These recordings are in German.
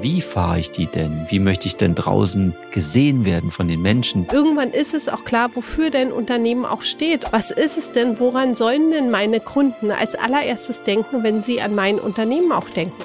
Wie fahre ich die denn? Wie möchte ich denn draußen gesehen werden von den Menschen? Irgendwann ist es auch klar, wofür dein Unternehmen auch steht. Was ist es denn? Woran sollen denn meine Kunden als allererstes denken, wenn sie an mein Unternehmen auch denken?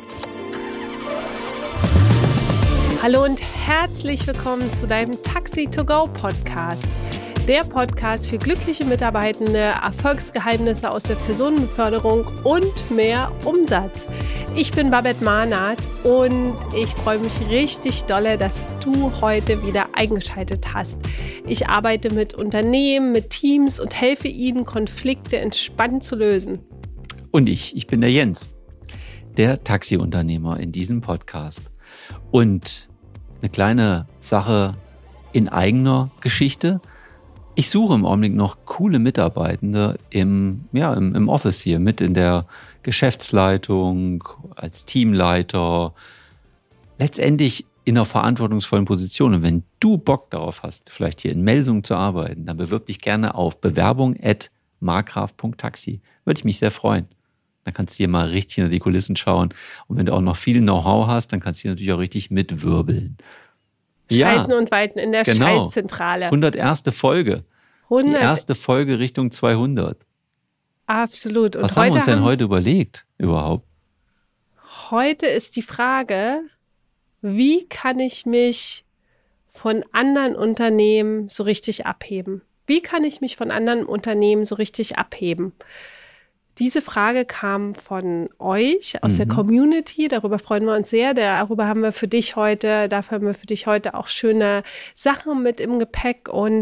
Hallo und herzlich willkommen zu deinem Taxi2Go-Podcast. Der Podcast für glückliche Mitarbeitende, Erfolgsgeheimnisse aus der Personenbeförderung und mehr Umsatz. Ich bin Babette Mahnert und ich freue mich richtig dolle, dass du heute wieder eingeschaltet hast. Ich arbeite mit Unternehmen, mit Teams und helfe ihnen, Konflikte entspannt zu lösen. Und ich bin der Jens, der Taxiunternehmer in diesem Podcast. Und eine kleine Sache in eigener Geschichte. Ich suche im Augenblick noch coole Mitarbeitende im Office hier, mit in der Geschäftsleitung, als Teamleiter, letztendlich in einer verantwortungsvollen Position. Und wenn du Bock darauf hast, vielleicht hier in Melsungen zu arbeiten, dann bewirb dich gerne auf bewerbung@markgraf.taxi. Würde ich mich sehr freuen. Dann kannst du hier mal richtig hinter die Kulissen schauen. Und wenn du auch noch viel Know-how hast, dann kannst du hier natürlich auch richtig mitwirbeln. Schalten und walten in der Schaltzentrale. 101. Folge. Die erste Folge Richtung 200. Absolut. Und was haben wir uns denn heute überlegt überhaupt? Heute ist die Frage, wie kann ich mich von anderen Unternehmen so richtig abheben? Wie kann ich mich von anderen Unternehmen so richtig abheben? Diese Frage kam von euch aus der Community. Darüber freuen wir uns sehr. Dafür haben wir für dich heute auch schöne Sachen mit im Gepäck. Und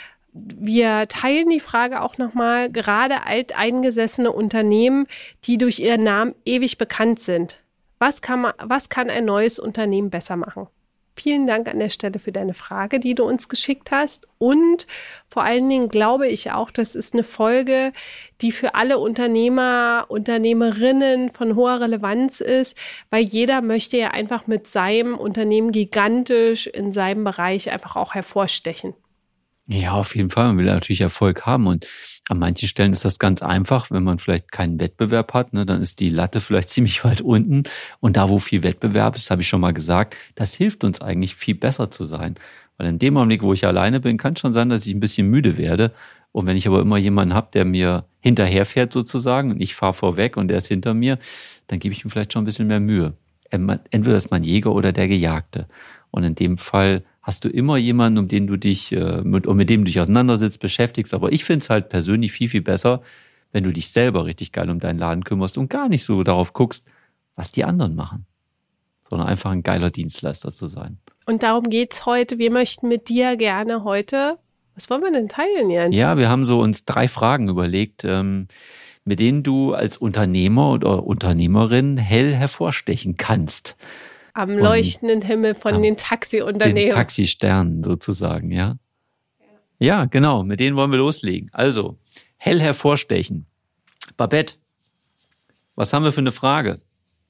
wir teilen die Frage auch nochmal, gerade alteingesessene Unternehmen, die durch ihren Namen ewig bekannt sind. Was kann ein neues Unternehmen besser machen? Vielen Dank an der Stelle für deine Frage, die du uns geschickt hast. Und vor allen Dingen glaube ich auch, das ist eine Folge, die für alle Unternehmer, Unternehmerinnen von hoher Relevanz ist, weil jeder möchte ja einfach mit seinem Unternehmen gigantisch in seinem Bereich einfach auch hervorstechen. Ja, auf jeden Fall. Man will natürlich Erfolg haben. Und an manchen Stellen ist das ganz einfach. Wenn man vielleicht keinen Wettbewerb hat, ne, dann ist die Latte vielleicht ziemlich weit unten. Und da, wo viel Wettbewerb ist, habe ich schon mal gesagt, das hilft uns eigentlich viel besser zu sein. Weil in dem Augenblick, wo ich alleine bin, kann es schon sein, dass ich ein bisschen müde werde. Und wenn ich aber immer jemanden habe, der mir hinterherfährt sozusagen und ich fahre vorweg und der ist hinter mir, dann gebe ich ihm vielleicht schon ein bisschen mehr Mühe. Entweder ist man Jäger oder der Gejagte. Und in dem Fall hast du immer jemanden, mit dem du dich auseinandersetzt, beschäftigst. Aber ich finde es halt persönlich viel, viel besser, wenn du dich selber richtig geil um deinen Laden kümmerst und gar nicht so darauf guckst, was die anderen machen, sondern einfach ein geiler Dienstleister zu sein. Und darum geht's heute. Wir möchten mit dir gerne heute, was wollen wir denn teilen, Jens? Ja, wir haben so uns 3 Fragen überlegt, mit denen du als Unternehmer oder Unternehmerin hell hervorstechen kannst. Am leuchtenden Himmel von den Taxiunternehmen. Den Taxisternen sozusagen, ja. Ja, genau, mit denen wollen wir loslegen. Also, hell hervorstechen. Babette, was haben wir für eine Frage?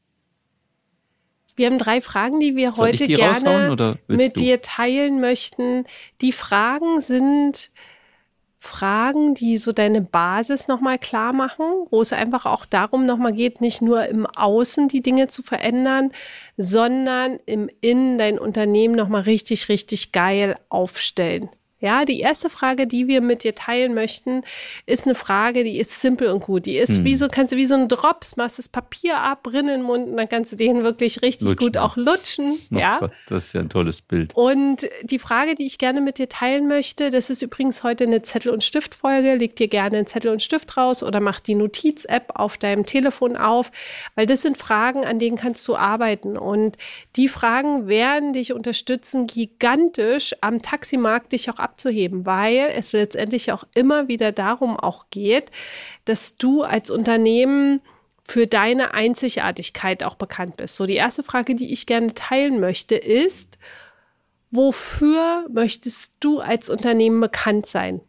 Wir haben 3 Fragen, die wir heute gerne mit dir teilen möchten. Die Fragen sind Fragen, die so deine Basis nochmal klar machen, wo es einfach auch darum nochmal geht, nicht nur im Außen die Dinge zu verändern, sondern im Innen dein Unternehmen nochmal richtig, richtig geil aufstellen. Ja, die erste Frage, die wir mit dir teilen möchten, ist eine Frage, die ist simpel und gut. Die ist kannst du wie so ein Drops, machst das Papier ab, Rinn in den Mund und dann kannst du den wirklich richtig gut auch lutschen. Oh ja. Gott, das ist ja ein tolles Bild. Und die Frage, die ich gerne mit dir teilen möchte, das ist übrigens heute eine Zettel- und Stift-Folge. Leg dir gerne einen Zettel und Stift raus oder mach die Notiz-App auf deinem Telefon auf, weil das sind Fragen, an denen kannst du arbeiten. Und die Fragen werden dich unterstützen, gigantisch am Taximarkt dich auch abzuheben, weil es letztendlich auch immer wieder darum auch geht, dass du als Unternehmen für deine Einzigartigkeit auch bekannt bist. So, die erste Frage, die ich gerne teilen möchte, ist, wofür möchtest du als Unternehmen bekannt sein?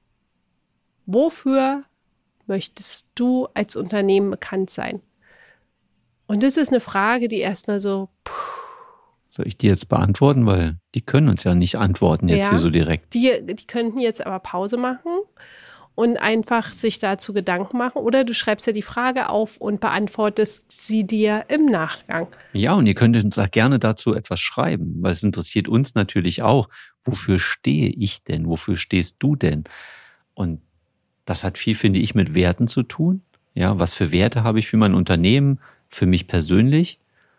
Wofür möchtest du als Unternehmen bekannt sein? Und das ist eine Frage, die erstmal so, Soll ich die jetzt beantworten? Weil die können uns ja nicht antworten jetzt hier so direkt. Die könnten jetzt aber Pause machen und einfach sich dazu Gedanken machen. Oder du schreibst dir die Frage auf und beantwortest sie dir im Nachgang. Ja, und ihr könnt uns auch gerne dazu etwas schreiben, weil es interessiert uns natürlich auch. Wofür stehe ich denn? Wofür stehst du denn? Und das hat viel, finde ich, mit Werten zu tun. Ja, was für Werte habe ich für mein Unternehmen, für mich persönlich?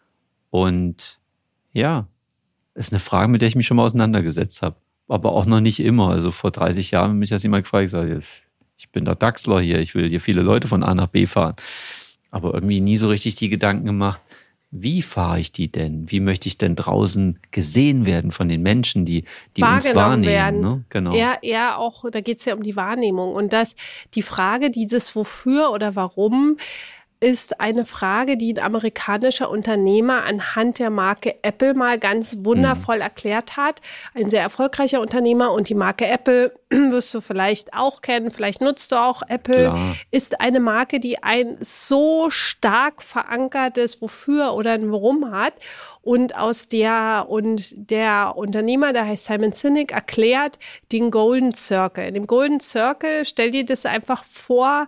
Und ja, ist eine Frage, mit der ich mich schon mal auseinandergesetzt habe. Aber auch noch nicht immer. Also vor 30 Jahren hat mich das jemand gefragt, ich sage, ich bin der Dachsler hier, ich will hier viele Leute von A nach B fahren. Aber irgendwie nie so richtig die Gedanken gemacht, wie fahre ich die denn? Wie möchte ich denn draußen gesehen werden von den Menschen, die uns wahrnehmen? Werden. Ne? Genau. Eher auch, da geht es ja um die Wahrnehmung. Und die Frage dieses Wofür oder Warum ist eine Frage, die ein amerikanischer Unternehmer anhand der Marke Apple mal ganz wundervoll erklärt hat. Ein sehr erfolgreicher Unternehmer, und die Marke Apple wirst du vielleicht auch kennen, vielleicht nutzt du auch Apple, Klar. Ist eine Marke, die ein so stark verankertes Wofür oder ein Warum hat. Und der Unternehmer, der heißt Simon Sinek, erklärt den Golden Circle. In dem Golden Circle, stell dir das einfach vor,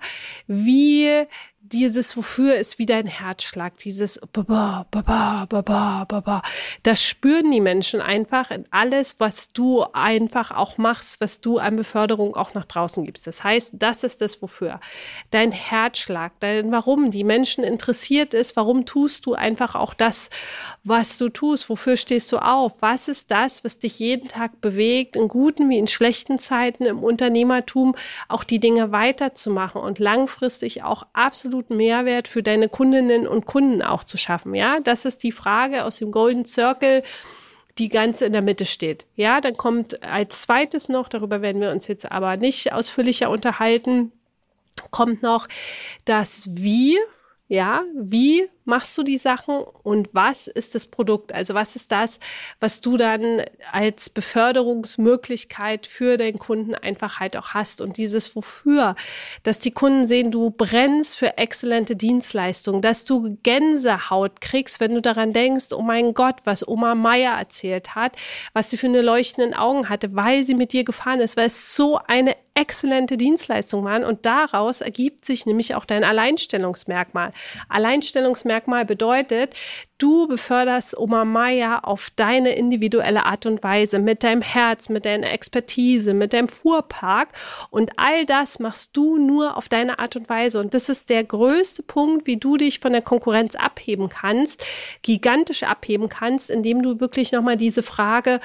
wie dieses Wofür ist wie dein Herzschlag, dieses Baba, Baba, Baba, Baba. Das spüren die Menschen einfach in alles, was du einfach auch machst, was du an Beförderung auch nach draußen gibst. Das heißt, das ist das Wofür. Dein Herzschlag, dein Warum die Menschen interessiert ist, warum tust du einfach auch das, was du tust, wofür stehst du auf? Was ist das, was dich jeden Tag bewegt, in guten wie in schlechten Zeiten im Unternehmertum, auch die Dinge weiterzumachen und langfristig auch absolut Mehrwert für deine Kundinnen und Kunden auch zu schaffen. Ja, das ist die Frage aus dem Golden Circle, die ganz in der Mitte steht. Ja, dann kommt als zweites noch, darüber werden wir uns jetzt aber nicht ausführlicher unterhalten, kommt noch das Wie. Ja, wie machst du die Sachen und was ist das Produkt? Also was ist das, was du dann als Beförderungsmöglichkeit für deinen Kunden einfach halt auch hast? Und dieses Wofür, dass die Kunden sehen, du brennst für exzellente Dienstleistungen, dass du Gänsehaut kriegst, wenn du daran denkst, oh mein Gott, was Oma Meier erzählt hat, was sie für eine leuchtenden Augen hatte, weil sie mit dir gefahren ist, weil es so eine exzellente Dienstleistung waren. Und daraus ergibt sich nämlich auch dein Alleinstellungsmerkmal. Alleinstellungsmerkmal bedeutet, du beförderst Oma Meier auf deine individuelle Art und Weise, mit deinem Herz, mit deiner Expertise, mit deinem Fuhrpark, und all das machst du nur auf deine Art und Weise, und das ist der größte Punkt, wie du dich von der Konkurrenz abheben kannst, gigantisch abheben kannst, indem du wirklich nochmal diese Frage,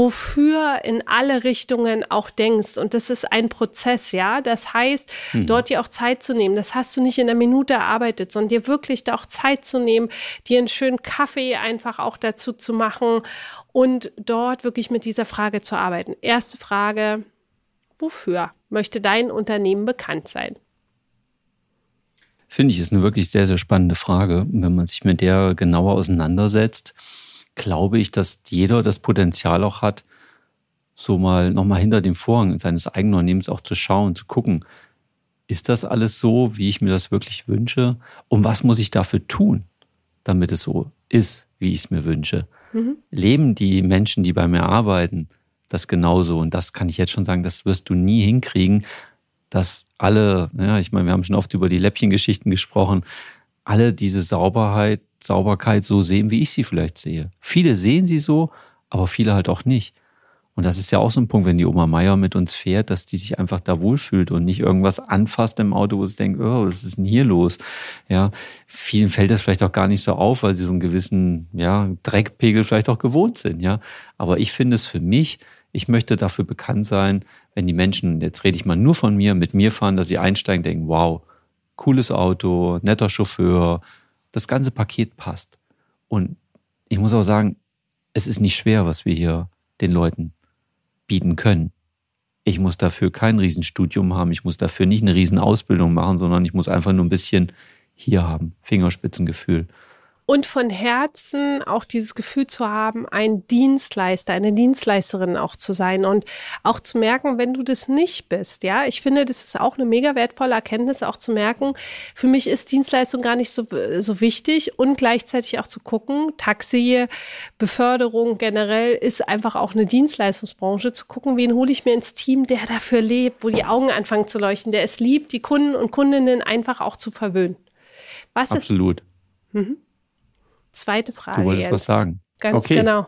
wofür in alle Richtungen auch denkst, und das ist ein Prozess, ja, das heißt, dort dir auch Zeit zu nehmen, das hast du nicht in einer Minute erarbeitet, sondern dir wirklich da auch Zeit zu nehmen, dir einen schönen Kaffee einfach auch dazu zu machen und dort wirklich mit dieser Frage zu arbeiten. Erste Frage, wofür möchte dein Unternehmen bekannt sein? Finde ich, ist eine wirklich sehr, sehr spannende Frage. Und wenn man sich mit der genauer auseinandersetzt, glaube ich, dass jeder das Potenzial auch hat, so mal nochmal hinter dem Vorhang seines eigenen Unternehmens auch zu schauen, zu gucken, ist das alles so, wie ich mir das wirklich wünsche? Und was muss ich dafür tun, damit es so ist, wie ich es mir wünsche? Leben die Menschen, die bei mir arbeiten, das genauso? Und das kann ich jetzt schon sagen, das wirst du nie hinkriegen, dass alle, ja, ich meine, wir haben schon oft über die Läppchengeschichten gesprochen, alle diese Sauberkeit so sehen, wie ich sie vielleicht sehe. Viele sehen sie so, aber viele halt auch nicht. Und das ist ja auch so ein Punkt, wenn die Oma Meier mit uns fährt, dass die sich einfach da wohlfühlt und nicht irgendwas anfasst im Auto, wo sie denkt, oh, was ist denn hier los? Ja, vielen fällt das vielleicht auch gar nicht so auf, weil sie so einen gewissen, ja, Dreckpegel vielleicht auch gewohnt sind, ja. Aber ich finde es für mich, ich möchte dafür bekannt sein, wenn die Menschen, jetzt rede ich mal nur von mir, mit mir fahren, dass sie einsteigen, denken, wow, cooles Auto, netter Chauffeur, das ganze Paket passt. Und ich muss auch sagen, es ist nicht schwer, was wir hier den Leuten bieten können. Ich muss dafür kein Riesenstudium haben, ich muss dafür nicht eine Riesenausbildung machen, sondern ich muss einfach nur ein bisschen hier haben, Fingerspitzengefühl. Und von Herzen auch dieses Gefühl zu haben, ein Dienstleister, eine Dienstleisterin auch zu sein und auch zu merken, wenn du das nicht bist. Ja, ich finde, das ist auch eine mega wertvolle Erkenntnis, auch zu merken, für mich ist Dienstleistung gar nicht so wichtig und gleichzeitig auch zu gucken, Taxi, Beförderung generell ist einfach auch eine Dienstleistungsbranche, zu gucken, wen hole ich mir ins Team, der dafür lebt, wo die Augen anfangen zu leuchten, der es liebt, die Kunden und Kundinnen einfach auch zu verwöhnen. Absolut. Zweite Frage. Du wolltest was sagen. Ganz genau.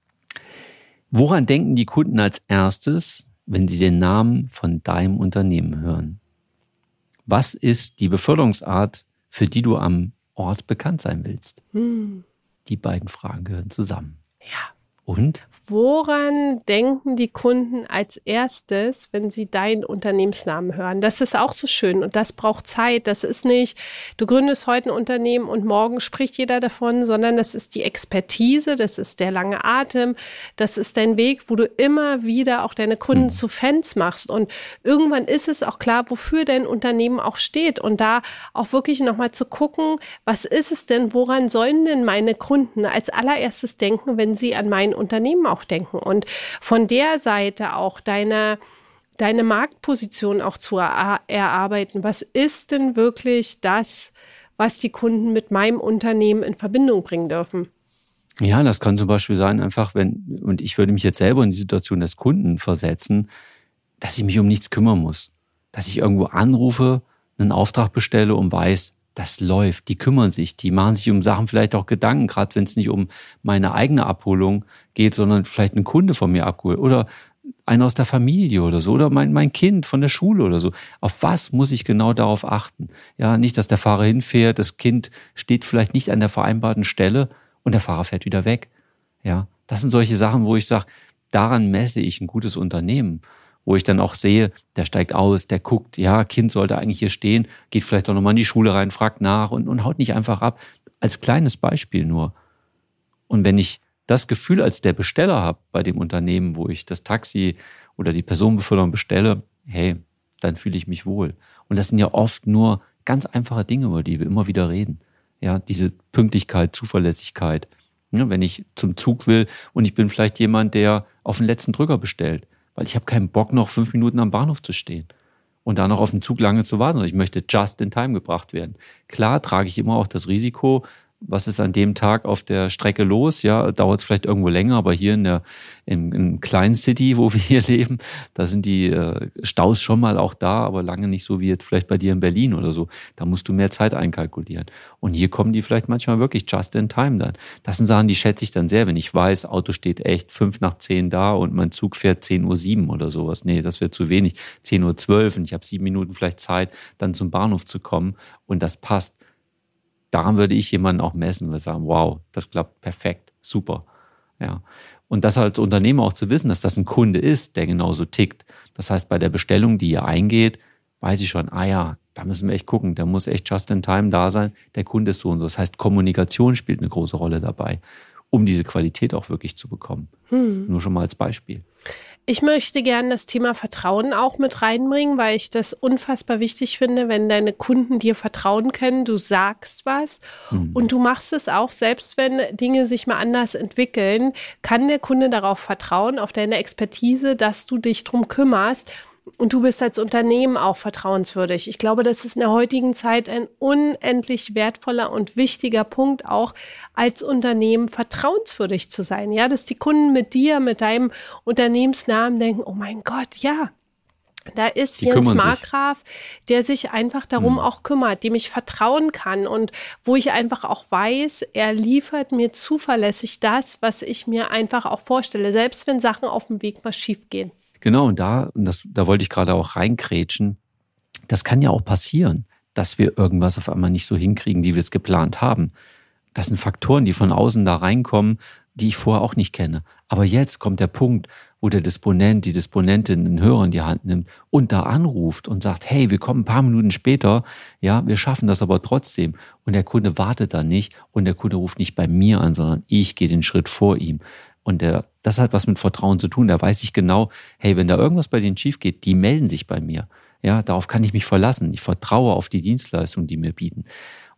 Woran denken die Kunden als erstes, wenn sie den Namen von deinem Unternehmen hören? Was ist die Beförderungsart, für die du am Ort bekannt sein willst? Die beiden Fragen gehören zusammen. Ja. Und? Woran denken die Kunden als erstes, wenn sie deinen Unternehmensnamen hören? Das ist auch so schön und das braucht Zeit. Das ist nicht, du gründest heute ein Unternehmen und morgen spricht jeder davon, sondern das ist die Expertise, das ist der lange Atem, das ist dein Weg, wo du immer wieder auch deine Kunden zu Fans machst. Und irgendwann ist es auch klar, wofür dein Unternehmen auch steht. Und da auch wirklich nochmal zu gucken, was ist es denn, woran sollen denn meine Kunden als allererstes denken, wenn sie an mein Unternehmen auch denken und von der Seite auch deine Marktposition auch zu erarbeiten. Was ist denn wirklich das, was die Kunden mit meinem Unternehmen in Verbindung bringen dürfen? Ja, das kann zum Beispiel sein, einfach und ich würde mich jetzt selber in die Situation des Kunden versetzen, dass ich mich um nichts kümmern muss. Dass ich irgendwo anrufe, einen Auftrag bestelle und weiß, das läuft, die kümmern sich, die machen sich um Sachen vielleicht auch Gedanken, gerade wenn es nicht um meine eigene Abholung geht, sondern vielleicht ein Kunde von mir abholt oder einer aus der Familie oder so oder mein Kind von der Schule oder so. Auf was muss ich genau darauf achten? Ja, nicht, dass der Fahrer hinfährt, das Kind steht vielleicht nicht an der vereinbarten Stelle und der Fahrer fährt wieder weg. Ja, das sind solche Sachen, wo ich sage, daran messe ich ein gutes Unternehmen. Wo ich dann auch sehe, der steigt aus, der guckt, ja, Kind sollte eigentlich hier stehen, geht vielleicht auch nochmal in die Schule rein, fragt nach und haut nicht einfach ab. Als kleines Beispiel nur. Und wenn ich das Gefühl als der Besteller habe bei dem Unternehmen, wo ich das Taxi oder die Personenbeförderung bestelle, hey, dann fühle ich mich wohl. Und das sind ja oft nur ganz einfache Dinge, über die wir immer wieder reden. Ja, diese Pünktlichkeit, Zuverlässigkeit. Ja, wenn ich zum Zug will und ich bin vielleicht jemand, der auf den letzten Drücker bestellt, weil ich habe keinen Bock, noch 5 Minuten am Bahnhof zu stehen und da noch auf den Zug lange zu warten. Ich möchte just in time gebracht werden. Klar trage ich immer auch das Risiko, was ist an dem Tag auf der Strecke los? Ja, dauert es vielleicht irgendwo länger, aber hier im kleinen City, wo wir hier leben, da sind die Staus schon mal auch da, aber lange nicht so wie jetzt vielleicht bei dir in Berlin oder so. Da musst du mehr Zeit einkalkulieren. Und hier kommen die vielleicht manchmal wirklich just in time dann. Das sind Sachen, die schätze ich dann sehr, wenn ich weiß, Auto steht echt 5:10 da und mein Zug fährt 10:07 oder sowas. Nee, das wäre zu wenig. 10:12 und ich habe 7 Minuten vielleicht Zeit, dann zum Bahnhof zu kommen und das passt. Daran würde ich jemanden auch messen und sagen, wow, das klappt perfekt, super. Ja. Und das als Unternehmer auch zu wissen, dass das ein Kunde ist, der genauso tickt. Das heißt, bei der Bestellung, die hier eingeht, weiß ich schon, ja, da müssen wir echt gucken, der muss echt just in time da sein, der Kunde ist so und so. Das heißt, Kommunikation spielt eine große Rolle dabei, um diese Qualität auch wirklich zu bekommen. Nur schon mal als Beispiel. Ich möchte gerne das Thema Vertrauen auch mit reinbringen, weil ich das unfassbar wichtig finde, wenn deine Kunden dir vertrauen können, du sagst was und du machst es auch, selbst wenn Dinge sich mal anders entwickeln, kann der Kunde darauf vertrauen, auf deine Expertise, dass du dich drum kümmerst. Und du bist als Unternehmen auch vertrauenswürdig. Ich glaube, das ist in der heutigen Zeit ein unendlich wertvoller und wichtiger Punkt, auch als Unternehmen vertrauenswürdig zu sein. Ja, dass die Kunden mit dir, mit deinem Unternehmensnamen denken, oh mein Gott, ja, da ist Jens Markgraf, der sich einfach darum auch kümmert, dem ich vertrauen kann und wo ich einfach auch weiß, er liefert mir zuverlässig das, was ich mir einfach auch vorstelle, selbst wenn Sachen auf dem Weg mal schief gehen. Genau, und da wollte ich gerade auch reinkrätschen. Das kann ja auch passieren, dass wir irgendwas auf einmal nicht so hinkriegen, wie wir es geplant haben. Das sind Faktoren, die von außen da reinkommen, die ich vorher auch nicht kenne. Aber jetzt kommt der Punkt, wo der Disponent, die Disponentin den Hörer in die Hand nimmt und da anruft und sagt, hey, wir kommen ein paar Minuten später, ja, wir schaffen das aber trotzdem. Und der Kunde wartet dann nicht und der Kunde ruft nicht bei mir an, sondern ich gehe den Schritt vor ihm. Und das hat was mit Vertrauen zu tun. Da weiß ich genau, hey, wenn da irgendwas bei denen schief geht, die melden sich bei mir. Ja, darauf kann ich mich verlassen. Ich vertraue auf die Dienstleistung, die mir bieten.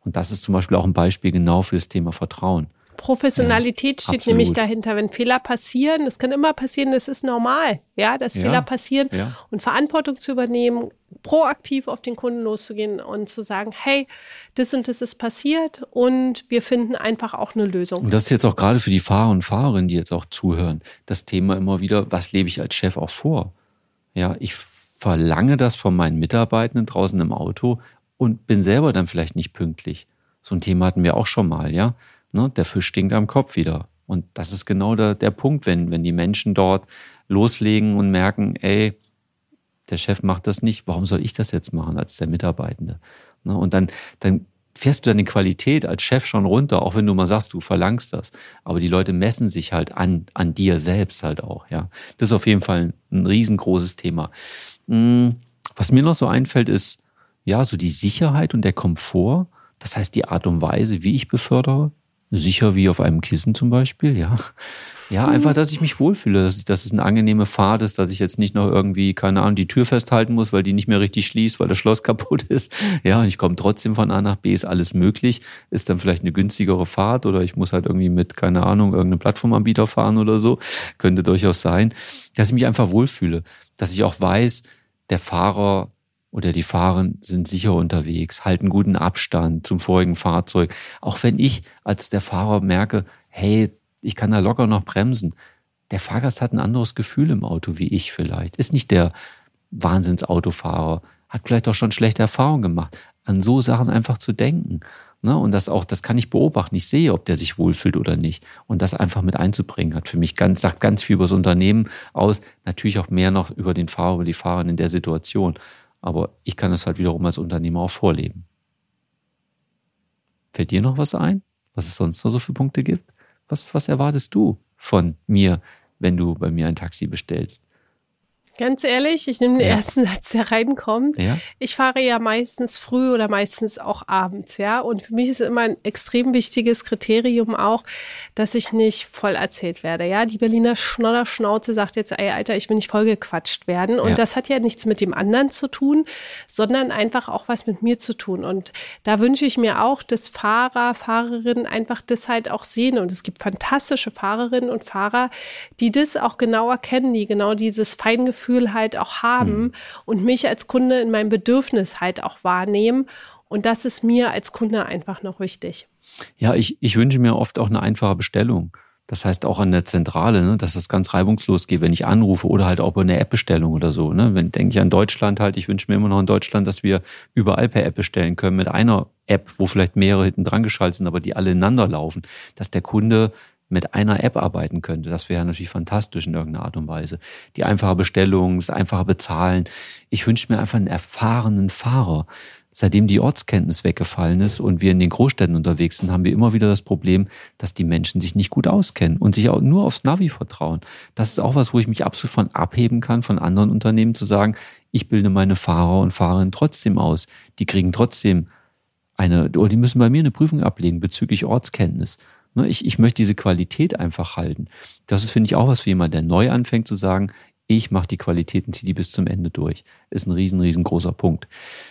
Und das ist zum Beispiel auch ein Beispiel genau für das Thema Vertrauen. Professionalität steht absolut. nämlich dahinter, wenn Fehler passieren, das kann immer passieren, das ist normal, ja, dass Fehler passieren und Verantwortung zu übernehmen, proaktiv auf den Kunden loszugehen und zu sagen, hey, das und das ist passiert und wir finden einfach auch eine Lösung. Und das ist jetzt auch gerade für die Fahrer und Fahrerinnen, die jetzt auch zuhören, das Thema immer wieder, was lebe ich als Chef auch vor? Ja, ich verlange das von meinen Mitarbeitenden draußen im Auto und bin selber dann vielleicht nicht pünktlich. So ein Thema hatten wir auch schon mal, ja. Ne, der Fisch stinkt am Kopf wieder. Und das ist genau der Punkt, wenn die Menschen dort loslegen und merken, ey, der Chef macht das nicht, warum soll ich das jetzt machen als der Mitarbeitende? Ne, und dann fährst du deine Qualität als Chef schon runter, auch wenn du mal sagst, du verlangst das. Aber die Leute messen sich halt an dir selbst halt auch. Ja, das ist auf jeden Fall ein riesengroßes Thema. Was mir noch so einfällt, ist ja so die Sicherheit und der Komfort. Das heißt, die Art und Weise, wie ich befördere, sicher wie auf einem Kissen zum Beispiel, ja. Ja, einfach, dass ich mich wohlfühle, dass es eine angenehme Fahrt ist, dass ich jetzt nicht noch irgendwie, keine Ahnung, die Tür festhalten muss, weil die nicht mehr richtig schließt, weil das Schloss kaputt ist. Ja, und ich komme trotzdem von A nach B, ist alles möglich. Ist dann vielleicht eine günstigere Fahrt oder ich muss halt irgendwie mit, keine Ahnung, irgendeinem Plattformanbieter fahren oder so. Könnte durchaus sein. Dass ich mich einfach wohlfühle. Dass ich auch weiß, der Fahrer oder die Fahrer sind sicher unterwegs, halten guten Abstand zum vorigen Fahrzeug. Auch wenn ich als der Fahrer merke, hey, ich kann da locker noch bremsen. Der Fahrgast hat ein anderes Gefühl im Auto wie ich vielleicht. Ist nicht der Wahnsinnsautofahrer, hat vielleicht auch schon schlechte Erfahrungen gemacht. An so Sachen einfach zu denken. Ne? Und das kann ich beobachten. Ich sehe, ob der sich wohlfühlt oder nicht. Und das einfach mit einzubringen, hat für mich sagt ganz viel über das Unternehmen aus. Natürlich auch mehr noch über den Fahrer, über die Fahrerin in der Situation. Aber ich kann das halt wiederum als Unternehmer auch vorleben. Fällt dir noch was ein, was es sonst noch so für Punkte gibt? Was erwartest du von mir, wenn du bei mir ein Taxi bestellst? Ganz ehrlich, ich nehme den ersten Satz, der reinkommt. Ja? Ich fahre ja meistens früh oder meistens auch abends, ja. Und für mich ist immer ein extrem wichtiges Kriterium auch, dass ich nicht voll erzählt werde, ja. Die Berliner Schnodderschnauze sagt jetzt, ey, Alter, ich will nicht vollgequatscht werden. Und das hat ja nichts mit dem anderen zu tun, sondern einfach auch was mit mir zu tun. Und da wünsche ich mir auch, dass Fahrer, Fahrerinnen einfach das halt auch sehen. Und es gibt fantastische Fahrerinnen und Fahrer, die das auch genau erkennen, die genau dieses Feingefühl halt auch haben und mich als Kunde in meinem Bedürfnis halt auch wahrnehmen. Und das ist mir als Kunde einfach noch wichtig. Ja, ich wünsche mir oft auch eine einfache Bestellung. Das heißt auch an der Zentrale, ne, dass das ganz reibungslos geht, wenn ich anrufe oder halt auch bei einer App-Bestellung oder so. Ne. Denke ich an Deutschland halt, ich wünsche mir immer noch in Deutschland, dass wir überall per App bestellen können mit einer App, wo vielleicht mehrere hinten dran geschaltet sind, aber die alle ineinander laufen, dass der Kunde mit einer App arbeiten könnte. Das wäre natürlich fantastisch in irgendeiner Art und Weise. Die einfache Bestellung, das einfache Bezahlen. Ich wünsche mir einfach einen erfahrenen Fahrer. Seitdem die Ortskenntnis weggefallen ist und wir in den Großstädten unterwegs sind, haben wir immer wieder das Problem, dass die Menschen sich nicht gut auskennen und sich auch nur aufs Navi vertrauen. Das ist auch was, wo ich mich absolut von abheben kann, von anderen Unternehmen zu sagen, ich bilde meine Fahrer und Fahrerinnen trotzdem aus. Die kriegen trotzdem oder die müssen bei mir eine Prüfung ablegen bezüglich Ortskenntnis. Ich möchte diese Qualität einfach halten. Das ist, finde ich, auch was für jemand, der neu anfängt zu sagen, ich mache die Qualität und ziehe die bis zum Ende durch. Ist ein riesengroßer Punkt.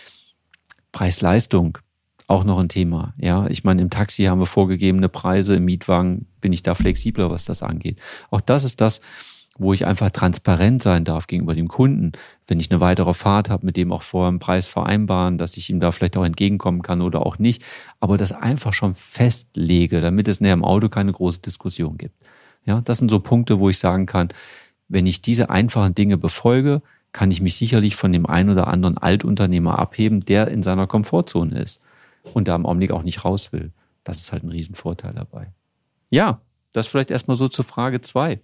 Preis-Leistung, auch noch ein Thema. Ja, ich meine, im Taxi haben wir vorgegebene Preise, im Mietwagen bin ich da flexibler, was das angeht. Auch das ist das, wo ich einfach transparent sein darf gegenüber dem Kunden. Wenn ich eine weitere Fahrt habe, mit dem auch vorher einen Preis vereinbaren, dass ich ihm da vielleicht auch entgegenkommen kann oder auch nicht. Aber das einfach schon festlege, damit es näher im Auto keine große Diskussion gibt. Ja, das sind so Punkte, wo ich sagen kann, wenn ich diese einfachen Dinge befolge, kann ich mich sicherlich von dem einen oder anderen Altunternehmer abheben, der in seiner Komfortzone ist und da im Augenblick auch nicht raus will. Das ist halt ein Riesenvorteil dabei. Ja, das vielleicht erstmal so zur Frage 2.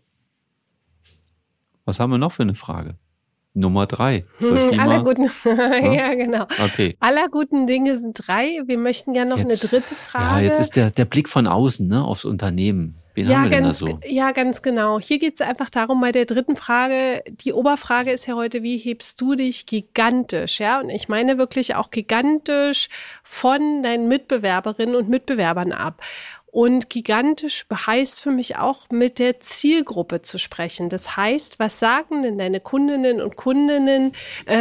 Was haben wir noch für eine Frage? Nummer 3. Soll ich die mal? Ja, genau. Okay. Aller guten Dinge sind 3. Wir möchten gerne noch eine dritte Frage. Ja, jetzt ist der Blick von außen, ne, aufs Unternehmen. Wen haben wir denn da so? Ja, ganz genau. Hier geht es einfach darum, bei der dritten Frage, die Oberfrage ist ja heute, wie hebst du dich gigantisch? Ja, und ich meine wirklich auch gigantisch von deinen Mitbewerberinnen und Mitbewerbern ab. Und gigantisch heißt für mich auch, mit der Zielgruppe zu sprechen. Das heißt, was sagen denn deine Kundinnen und Kunden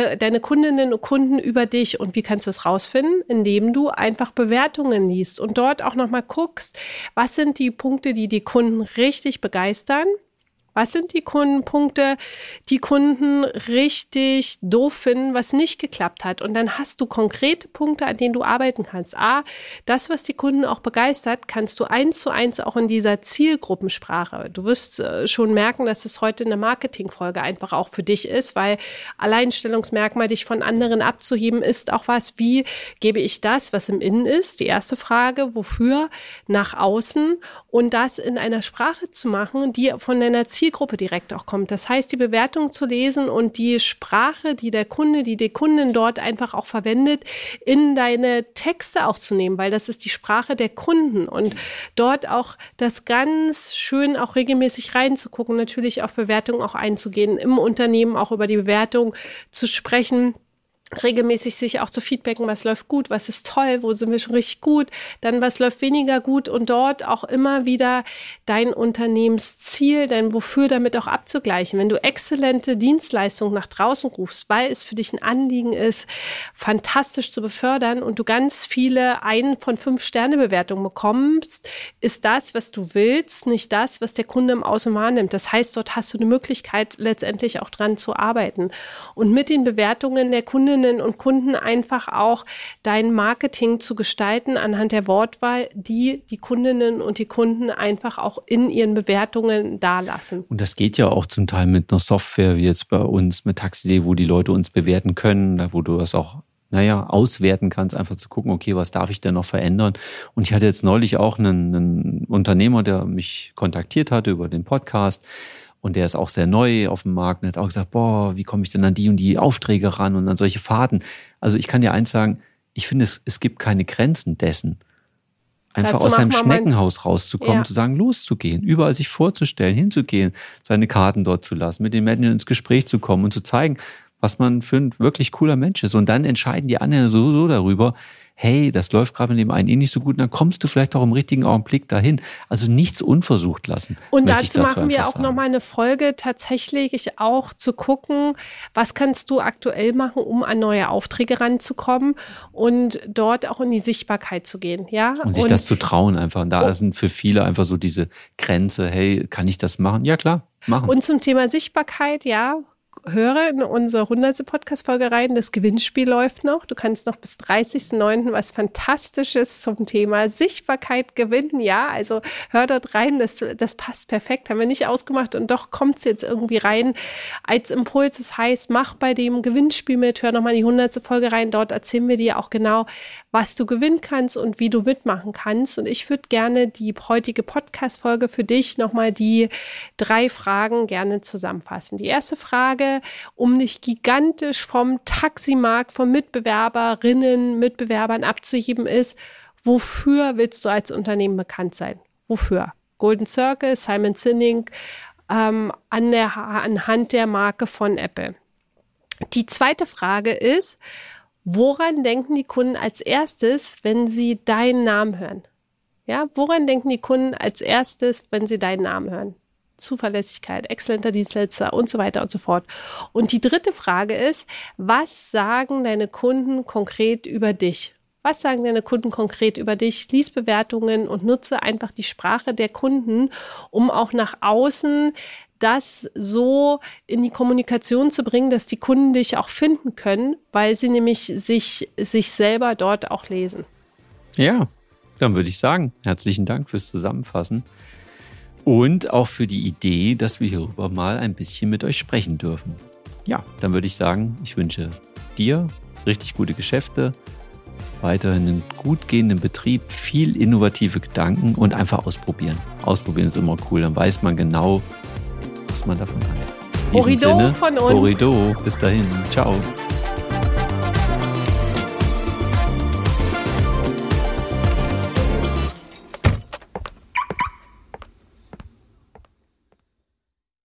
über dich? Und wie kannst du es rausfinden? Indem du einfach Bewertungen liest und dort auch nochmal guckst, was sind die Punkte, die die Kunden richtig begeistern? Was sind die Kundenpunkte, die Kunden richtig doof finden, was nicht geklappt hat? Und dann hast du konkrete Punkte, an denen du arbeiten kannst. Das, was die Kunden auch begeistert, kannst du 1:1 auch in dieser Zielgruppensprache. Du wirst schon merken, dass es heute eine Marketingfolge einfach auch für dich ist, weil Alleinstellungsmerkmal, dich von anderen abzuheben, ist auch was, wie gebe ich das, was im Innen ist? Die erste Frage, wofür? Nach außen. Und das in einer Sprache zu machen, die von deiner Zielgruppe direkt auch kommt. Das heißt, die Bewertung zu lesen und die Sprache, die der Kunde, die die Kundin dort einfach auch verwendet, in deine Texte auch zu nehmen, weil das ist die Sprache der Kunden und dort auch das ganz schön auch regelmäßig reinzugucken, natürlich auf Bewertungen auch einzugehen, im Unternehmen auch über die Bewertung zu sprechen, regelmäßig sich auch zu feedbacken, was läuft gut, was ist toll, wo sind wir schon richtig gut, dann was läuft weniger gut und dort auch immer wieder dein Unternehmensziel, dein Wofür damit auch abzugleichen. Wenn du exzellente Dienstleistungen nach draußen rufst, weil es für dich ein Anliegen ist, fantastisch zu befördern und du ganz viele 1 von 5 Sterne-Bewertungen bekommst, ist das, was du willst, nicht das, was der Kunde im Außen wahrnimmt. Das heißt, dort hast du eine Möglichkeit, letztendlich auch dran zu arbeiten. Und mit den Bewertungen der Kundinnen und Kunden einfach auch dein Marketing zu gestalten anhand der Wortwahl, die die Kundinnen und die Kunden einfach auch in ihren Bewertungen dalassen. Und das geht ja auch zum Teil mit einer Software, wie jetzt bei uns mit Taxi.de, wo die Leute uns bewerten können, wo du das auch auswerten kannst, einfach zu gucken, okay, was darf ich denn noch verändern? Und ich hatte jetzt neulich auch einen Unternehmer, der mich kontaktiert hatte über den Podcast. Und der ist auch sehr neu auf dem Markt und hat auch gesagt, wie komme ich denn an die und die Aufträge ran und an solche Fahrten? Also ich kann dir eins sagen, ich finde, es gibt keine Grenzen dessen. Einfach aus seinem Schneckenhaus rauszukommen, zu sagen, loszugehen, überall sich vorzustellen, hinzugehen, seine Karten dort zu lassen, mit den Menschen ins Gespräch zu kommen und zu zeigen, was man für ein wirklich cooler Mensch ist. Und dann entscheiden die anderen so darüber, hey, das läuft gerade mit dem einen nicht so gut, und dann kommst du vielleicht auch im richtigen Augenblick dahin. Also nichts unversucht lassen. Und dazu machen wir auch nochmal eine Folge, tatsächlich auch zu gucken, was kannst du aktuell machen, um an neue Aufträge ranzukommen und dort auch in die Sichtbarkeit zu gehen. Ja? Und sich das zu trauen einfach. Und da sind für viele einfach so diese Grenze, hey, kann ich das machen? Ja, klar, machen. Und zum Thema Sichtbarkeit, höre in unsere 100. Podcast-Folge rein. Das Gewinnspiel läuft noch. Du kannst noch bis 30.09. was Fantastisches zum Thema Sichtbarkeit gewinnen. Ja, also hör dort rein. Das passt perfekt. Haben wir nicht ausgemacht und doch kommt es jetzt irgendwie rein als Impuls. Das heißt, mach bei dem Gewinnspiel mit. Hör nochmal die 100. Folge rein. Dort erzählen wir dir auch genau, was du gewinnen kannst und wie du mitmachen kannst. Und ich würde gerne die heutige Podcast-Folge für dich nochmal die 3 Fragen gerne zusammenfassen. Die erste Frage, um dich gigantisch vom Taximarkt, von Mitbewerbern abzuheben, ist, wofür willst du als Unternehmen bekannt sein? Wofür? Golden Circle, Simon Sinek, anhand der Marke von Apple. Die zweite Frage ist, woran denken die Kunden als erstes, wenn sie deinen Namen hören? Ja, woran denken die Kunden als erstes, wenn sie deinen Namen hören? Zuverlässigkeit, exzellenter Dienstleister und so weiter und so fort. Und die dritte Frage ist, was sagen deine Kunden konkret über dich? Was sagen deine Kunden konkret über dich? Lies Bewertungen und nutze einfach die Sprache der Kunden, um auch nach außen das so in die Kommunikation zu bringen, dass die Kunden dich auch finden können, weil sie nämlich sich selber dort auch lesen. Ja, dann würde ich sagen, herzlichen Dank fürs Zusammenfassen. Und auch für die Idee, dass wir hierüber mal ein bisschen mit euch sprechen dürfen. Ja, dann würde ich sagen, ich wünsche dir richtig gute Geschäfte, weiterhin einen gut gehenden Betrieb, viel innovative Gedanken und einfach ausprobieren. Ausprobieren ist immer cool, dann weiß man genau, was man davon hat. In diesem Sinne, von uns. Horido, bis dahin, ciao.